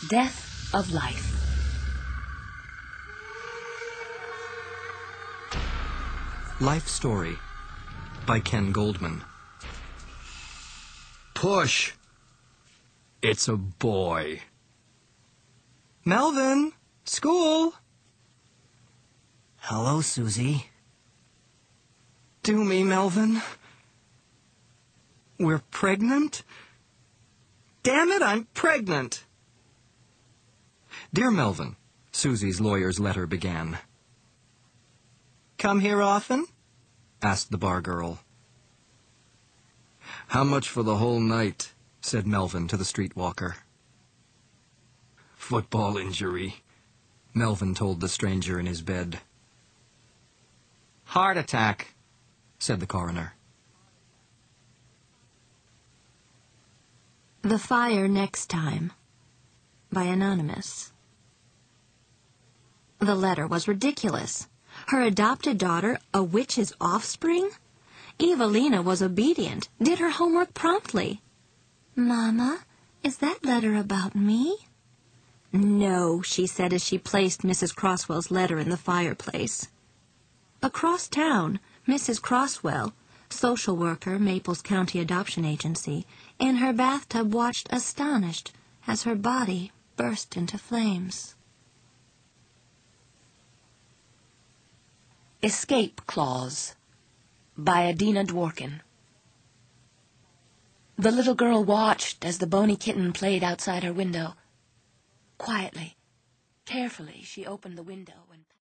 death of life. Life Story by Ken Goldman. Push! It's a boy. Melvin! School! Hello, Susie. Do me, Melvin. We're pregnant? Damn it, I'm pregnant! Dear Melvin, Susie's lawyer's letter began. Come here often? Asked the bar girl. How much for the whole night? Said Melvin to the streetwalker. Football injury, Melvin told the stranger in his bed. Heart attack, said the coroner. The Fire Next Time by Anonymous. The letter was ridiculous. Her adopted daughter, a witch's offspring? Evelina was obedient, did her homework promptly. Mama, is that letter about me? No, she said as she placed Mrs. Crosswell's letter in the fireplace. Across town, Mrs. Crosswell, social worker, Maples County Adoption Agency, in her bathtub watched astonished as her body burst into flames. Escape Clause by Adina Dworkin. The little girl watched as the bony kitten played outside her window. Quietly, carefully, she opened the window and